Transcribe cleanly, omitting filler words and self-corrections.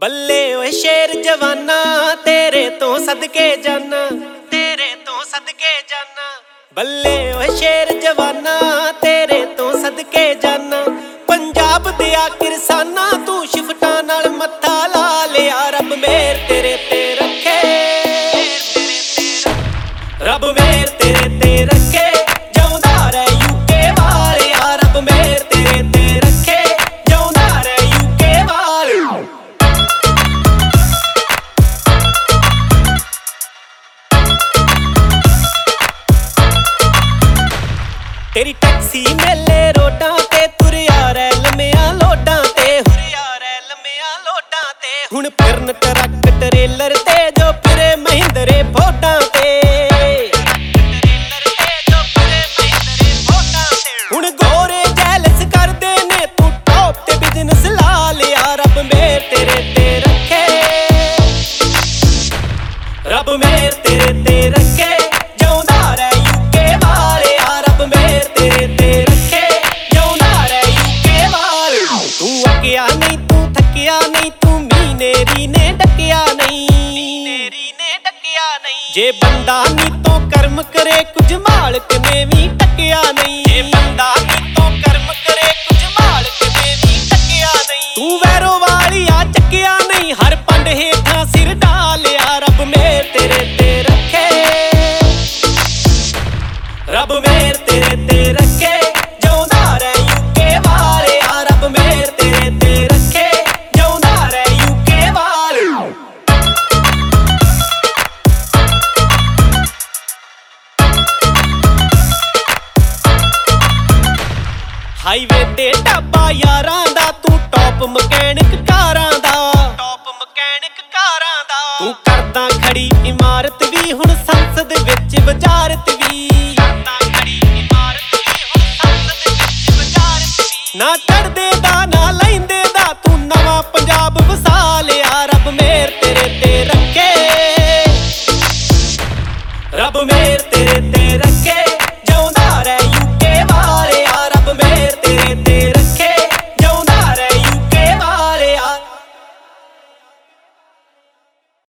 ਬੱਲੇ ਓਏ ਸ਼ੇਰ ਜਵਾਨਾ ਤੇਰੇ ਤੋਂ ਸਦਕੇ ਜਾਨਾ, ਤੇਰੇ ਤੋਂ ਸਦਕੇ ਜਾਨਾ। ਬੱਲੇ ਓਏ ਸ਼ੇਰ ਜਵਾਨਾ ਤੇਰੇ ਤੋਂ ਸਦਕੇ ਜਾਨਾ। ਪੰਜਾਬ ਦਿਆ ਕਿਰਸਾਨਾ ਤੂੰ ਸ਼ਿਫਟਾਂ ਨਾਲ ਮੱਥਾ ਲਾ ਲਿਆ। ਰੱਬ ਮੇਰ ਤੇਰੇ ਤੇ ਰੱਖੇ, ਰੱਬ ਮੇਰ ਤੇਰੇ ਤੇ ਰੱਖੇ, ਜਿਉਂਦਾ ਰਹਿ ਯੂਕੇ ਵਾਲਿਆ। ਰੱਬ ਮੇਰ ਤੇਰੇ ਤੇ ਰੱਖੇ, ਜਿਉਂਦਾ ਰਹਿ ਯੂਕੇ ਵਾਲਿਆ। ਤੇਰੀ ਟੈਕਸੀ ਮੇਲੇ ਰੋਡਾਂ ਤੇ ਤੁਰਿਆ ਰਹਿ ਲੰਮਿਆਂ ਲੋਡਾਂ ਤੇ, ਹੁਰਿਆ ਰਹਿ ਲੰਮਿਆਂ ਲੋਡਾਂ ਤੇ। ਹੁਣ ਫਿਰਨ ਟਰੱਕ ਟਰੇਲਰ ਤੇ ਜੋ ਫਿਰੇ ਮਹਿੰਦਰੇ ਫੋਟਾਂ ਤੇ, ਹੁਣ ਗੋਰੇ ਜੈਲਸ ਕਰਦੇ ਨੇ ਤੂੰ ਟੌਪ ਤੇ ਬਿਜ਼ਨਸ ਲਾ ਲਿਆ। ਰੱਬ ਮੇਰ ਤੇਰੇ ਤੇ ਰੱਖੇ, ਰੱਬ ਮੇਰ ਤੇਰੇ ਤੇ ਰੱਖੇ, ਜਿਉਂਦਾ ਰਹਿ ਯੂਕੇ ਵਾਲਿਆ। ਰੱਬ ਮੇਰ ਤੇਰੇ ਤੇ ਰੱਖੇ, ਜਿਉਂਦਾ ਰਹਿ ਯੂਕੇ ਵਾਲਿਆ। ਤੂੰ ਅੱਕਿਆ ਨਹੀਂ, ਤੂੰ ਥੱਕਿਆ ਨਹੀਂ, ਤੂੰ ਮੀਨੇਰੀ ਨੇ ਡੱਕਿਆ ਨਹੀਂ, ਮੀਨੇਰੀ ਨੇ ਡੱਕਿਆ ਨਹੀਂ। ਜੇ ਬੰਦਾ ਨੀ ਤੋਂ ਕਰਮ ਕਰੇ ਕੁਝ ਮਾਲਕ ਨੇ ਵੀ ਟੱਕਿਆ ਨਹੀਂ, ਜੇ ਬੰਦਾ ਨੀ ਤੋਂ ਕਰਮ ਕਰੇ ਕੁਝ ਮਾਲਕ ਨੇ ਵੀ ਟੱਕਿਆ ਨਹੀਂ। ਤੂੰ ਵੈਰੋ ਵਾਲਿਆ ਚੱਕਿਆ ਨਹੀਂ, ਹਰ ਪੰਡ ਹੇਠਾਂ ਸਿਰ ਡਾਲਿਆ। ਰੱਬ ਮੇਰ ਤੇਰੇ ਤੇ ਰੱਖੇ, ਰੱਬ ਮੇਰ ਤੇਰੇ ਤੇ ਰੱਖੇ, ਜਿਉਂਦਾ ਰਹਿ ਯੂਕੇ ਵਾਲਿਆ। ਰੱਬ ਮੇਰ ਤੇਰੇ ਤੇ ਰੱਖੇ, ਜਿਉਂਦਾ ਰਹਿ ਯੂਕੇ ਵਾਲਿਆ। ਹਾਈਵੇ ਤੇ ਢਾਬਾ ਯਾਰਾਂ ਦਾ, ਤੂੰ ਟੌਪ ਮਕੈਨਿਕ ਕਾਰਾਂ ਦਾ, ਟੌਪ ਮਕੈਨਿਕ ਕਾਰਾਂ ਦਾ। ਤੂੰ ਕਰਦਾ ਖੜੀ ਇਮਾਰਤ ਵੀ ਹੁਣ ਸੰਸਦ ਵਿੱਚ ਵਜ਼ਾਰਤ ਵੀ, ਕਰਦਾ ਖੜੀ ਇਮਾਰਤ ਵੀ ਹੁਣ ਸੰਸਦ ਵਿੱਚ ਵਜ਼ਾਰਤ ਵੀ। ਨਾ ਚੜਦੇ ਦਾ ਨਾ ਲੈਂਦੇ ਦਾ ਤੂੰ ਨਵਾਂ